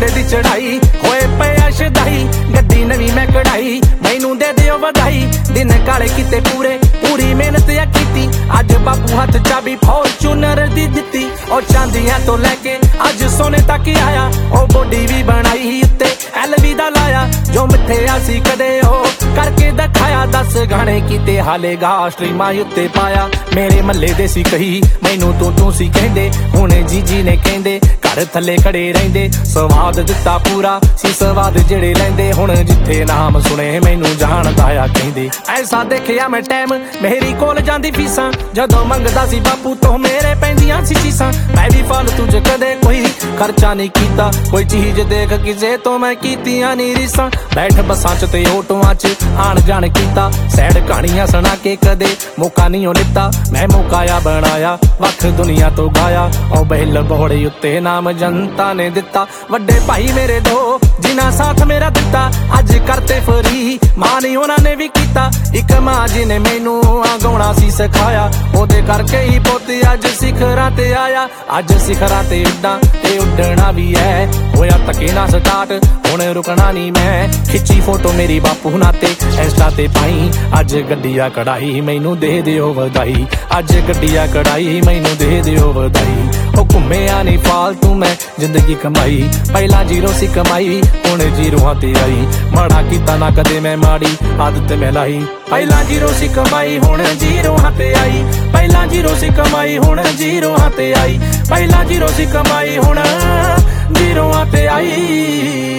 ਮੁੰਡੇ ਦੀ ਚੜਾਈ ਹੋਏ ਪਿਆ ਸ਼ਦਾਈ ਗੱਡੀ ਨਵੀਂ ਮੈਂ ਕਢਾਈ ਮੈਨੂੰ ਦੇ ਦਿਓ ਵਧਾਈ ਦਿਨ ਕਾਲੇ ਕੀਤੇ ਪੂਰੀ ਮਿਹਨਤ ਆ ਕੀਤੀ ਅੱਜ ਬਾਪੂ ਹੱਥ ਚਾਬੀ ਫੋਰਚੂਨਰ ਦੀ ਦਿੱਤੀ ਉਹ ਚਾਂਦੀਆਂ ਤੋਂ ਲੈ ਕੇ ਅੱਜ ਸੋਨੇ ਤੱਕ ਆਇਆ ਉਹ ਬੋਡੀ ਵੀ ਬਣਾਈ ਉੱਤੇ LV ਦਾ ਲਾਇਆ ਜੋ ਮਿੱਠਿਆ ਸੀ ਕਦੇ ਉਹ ਕਰਕੇ ਦਿਖਾਇਆ 10 ਗਾਣੇ ਕੀਤੇ ਹਾਲੇ ਗਾ ਸਟ੍ਰੀਮਾਂ ਉੱਤੇ ਪਾਇਆ ਮੇਰੇ ਮੱਲੇ ਦੇ ਸੀ ਕਹੀ ਮੈਨੂੰ ਤੂੰ ਸੀ ਕਹਿੰਦੇ ਹੁਣ ਜੀ ਨੇ ਕਹਿੰਦੇ ਘਰ ਥੱਲੇ ਖੜੇ ਰਹਿੰਦੇ ਸਵਾਦ ਦਿੱਤਾ ਪੂਰਾ ਸੀ ਸਵਾਦ ਜਿਹੜੇ ਲੈਂਦੇ ਹੁਣ ਜਿੱਥੇ ਨਾਮ ਸੁਣੇ ਮੈਨੂੰ ਜਾਣਦਾ ਆ ਕਹਿੰਦੇ ਐਸਾ ਦੇਖਿਆ ਮੈਂ ਟਾਈਮ ਮੇਰੀ ਕੋਲ ਜਾਂਦੀ ਫੀਸਾਂ ਜਦੋਂ ਮੰਗਦਾ ਸੀ ਬਾਪੂ ਤੋਂ ਮੇਰੇ ਪੈਂਦੀਆਂ ਸੀ ਚੀਸਾਂ ਮੈਂ ਵੀ ਫਾਲਤੂ ਚ ਕਦੇ ਕੋਈ ਖਰਚਾ ਨਹੀਂ ਕੀਤਾ ਕੋਈ ਚੀਜ਼ ਦੇਖ ਕਿਸੇ ਤੋਂ ਮੈਂ ਕੀਤੀਆਂ ਨਹੀਂ ਰੀਸਾਂ ਬੈਠ ਬੱਸਾਂ ਚ ਤੇ ਆਟੋਆਂ ਚ ਆਣ ਜਾਣ ਕੀਤਾ ਸੈਡ ਕਹਾਣੀਆਂ ਸੁਣਾ ਕੇ ਕਦੇ ਮੌਕਾ ਨਹੀਂ ਉਹ ਲਿੱਤਾ ਮੈਂ ਮੌਕਾ ਬਣਾਇਆ ਵੱਖ ਦੁਨੀਆ ਤੋਂ ਗਾਇਆ ਉਹ ਬਹਿਲ ਬੋੜੇ ਉੱਤੇ ਨਾਮ ਜਨਤਾ ਨੇ ਦਿੱਤਾ ਵੱਡੇ ਭਾਈ ਮੇਰੇ ਦੋ ਜਿਨ੍ਹਾਂ ਸਾਥ ਮੇਰਾ ਦਿੱਤਾ ਅੱਜ ਕਰਤੇ ਫਰੀ ਮਾਂ ਨਹੀਂ ਉਹਨਾਂ ਨੇ ਵੀ ਕੀਤਾ ਇੱਕ ਮਾਂ ਜੀ ਨੇ ਮੈਨੂੰ ਗਾਉਣਾ ਸੀ ਸਿਖਾਇਆ ਉਹਦੇ ਕਰਕੇ ਹੀ ਪੁੱਤ ਅੱਜ ਸਿਖਰਾਂ ਤੇ ਆਇਆ ਅੱਜ ਸਿਖਰਾਂ ਤੇ ਉੱਡਾਂ ਤੇ ਉੱਡਣਾ ਵੀ ਹੈ ਹੋਇਆ ਧੱਕੇ ਨਾ ਸਟਾਰਟ ਹੁਣ ਰੁਕਣਾ ਨਹੀਂ ਮੈਂ ਖਿੱਚੀ ਫੋਟੋ ਮੇਰੀ ਬਾਪੂ ਨਾਲ ਤੇ ਇੰਸਟਾ ਤੇ ਪਾਈ ਅੱਜ ਗੱਡੀਆਂ ਕਢਾਈ ਮੈਨੂੰ ਦੇ ਦਿਓ ਵਧਾਈ ਅੱਜ ਗੱਡੀਆਂ ਕਢਾਈ ਮੈਨੂੰ ਦੇ ਦਿਓ ਵਧਾਈ ਉਹ ਘੁੰਮਿਆ ਨਹੀਂ ਫਾਲਤੂ ਮੈਂ ਜ਼ਿੰਦਗੀ ਕਮਾਈ ਪਹਿਲਾਂ ਜ਼ੀਰੋ ਸੀ ਕਮਾਈ ਹੁਣ ਜ਼ੀਰੋਆਂ ਤੇ ਆਈ ਮਾੜਾ ਕੀਤਾ ਨਾ ਕਦੇ ਮੈਂ ਮਾੜੀ ਆਦਤ ਮੈਂ ਲਾਈ ਪਹਿਲਾਂ ਜ਼ੀਰੋ ਸੀ ਕਮਾਈ ਹੁਣ ਜ਼ੀਰੋਆਂ ਤੇ ਆਈ ਪਹਿਲਾਂ ਜ਼ੀਰੋ ਸੀ ਕਮਾਈ ਹੁਣ ਜ਼ੀਰੋਆਂ ਤੇ ਆਈ ਪਹਿਲਾਂ ਜ਼ੀਰੋ ਸੀ ਕਮਾਈ ਹੁਣ ਜ਼ੀਰੋਆਂ ਤੇ ਆਈ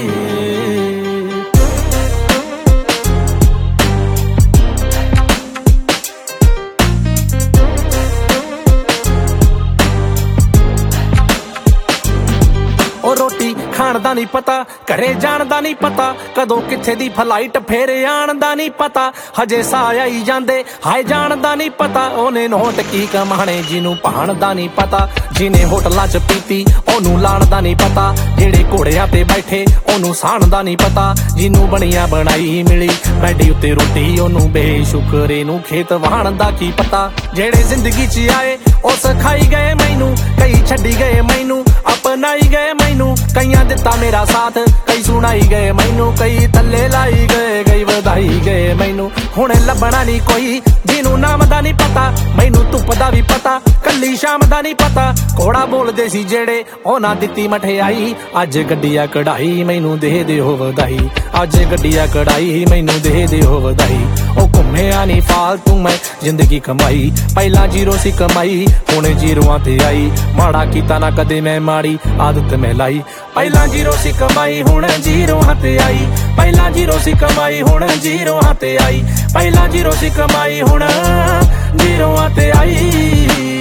ਰੋਟੀ ਖਾਣ ਦਾ ਨਹੀਂ ਪਤਾ ਘਰੇ ਜਾਣ ਦਾ ਨਹੀਂ ਪਤਾ ਕਦੋਂ ਕਿੱਥੇ ਦੀ ਫਲਾਈਟ ਫੇਰ ਆਣ ਦਾ ਨਹੀਂ ਪਤਾ ਹਜੇ ਸਾਹ ਆਈ ਜਾਂਦੇ ਹਾਏ ਜਾਣ ਦਾ ਨਹੀਂ ਪਤਾ ਉਹਨੇ ਨੋਟ ਕੀ ਕਮਾਣੇ ਜਿਹਨੂੰ ਭਾਣ ਦਾ ਨਹੀਂ ਪਤਾ ਜਿਹਨੇ ਹੋਟਲਾਂ 'ਚ ਪੀਤੀ ਉਹਨੂੰ ਲਾਣ ਦਾ ਨਹੀਂ ਪਤਾ ਜਿਹੜੇ ਘੋੜਿਆਂ ਤੇ ਬੈਠੇ ਉਹਨੂੰ ਸਾਣ ਦਾ ਨਹੀਂ ਪਤਾ ਜਿਹਨੂੰ ਬਣੀਆਂ ਬਣਾਈ ਮਿਲੀ ਬੈਠੀ ਉੱਤੇ ਰੋਟੀ ਉਹਨੂੰ ਬੇਸ਼ੁਕਰੇ ਨੂੰ ਖੇਤ ਵਾਹਣ ਦਾ ਕੀ ਪਤਾ ਜਿਹੜੇ ਜ਼ਿੰਦਗੀ 'ਚ ਆਏ ਉਹ ਸਿਖਾਈ ਗਏ ਮੈਨੂੰ ਕਈ ਛੱਡੀ ਗਏ ਮੈਨੂੰ ਅਪਣਾਈ ਗਏ ਮੈਨੂੰ ਕਈਆਂ ਦਿੱਤਾ ਮੇਰਾ ਸਾਥ ਕਈ ਸੁਣਾਈ ਗਏ ਮੈਨੂੰ ਕਈ ਥੱਲੇ ਲਾਈ ਗਏ ਕਈ ਵਧਾਈ ਗਏ ਮੈਨੂੰ ਹੁਣ ਲੱਭਣਾ ਨਹੀਂ ਕੋਈ ਜਿਹਨੂੰ ਨਾਮ ਦਾ ਨਹੀਂ ਪਤਾ ਮੈਨੂੰ ਧੁੱਪ ਦਾ ਵੀ ਪਤਾ ਕੱਲੀ ਸ਼ਾਮ ਦਾ ਨਹੀਂ ਪਤਾ ਘੋੜਾ ਬੋਲਦੇ ਸੀ ਜਿਹੜੇ ਉਹਨਾਂ ਦਿੱਤੀ ਮਠਿਆਈ ਅੱਜ ਗੱਡੀਆਂ ਕਢਾਈ ਮੈਨੂੰ ਦੇ ਦਿਓ ਵਧਾਈ ਅੱਜ ਗੱਡੀਆਂ ਕਢਾਈ ਮੈਨੂੰ ਦੇ ਦਿਓ ਵਧਾਈ ਉਹ ਘੁੰਮਿਆ ਨਹੀਂ ਫਾਲਤੂ ਮੈਂ ਜ਼ਿੰਦਗੀ ਕਮਾਈ ਪਹਿਲਾਂ ਜ਼ੀਰੋ ਸੀ ਕਮਾਈ ਹੁਣ ਜ਼ੀਰੋਆਂ ਤੇ ਆਈ ਮਾੜਾ ਕੀਤਾ ਨਾ ਕਦੇ ਮੈਂ ਮਾੜੀ ਆਦਤ ਮੈਂ ਲਾਈ ਪਹਿਲਾਂ ਜ਼ੀਰੋ ਸੀ ਕਮਾਈ ਹੁਣ ਜ਼ੀਰੋਆਂ ਤੇ ਆਈ ਪਹਿਲਾਂ ਜ਼ੀਰੋ ਸੀ ਕਮਾਈ ਹੁਣ ਜ਼ੀਰੋਆਂ ਤੇ ਆਈ ਪਹਿਲਾਂ ਜ਼ੀਰੋ ਸੀ ਕਮਾਈ ਹੁਣ ਜ਼ੀਰੋਆਂ ਤੇ ਆਈ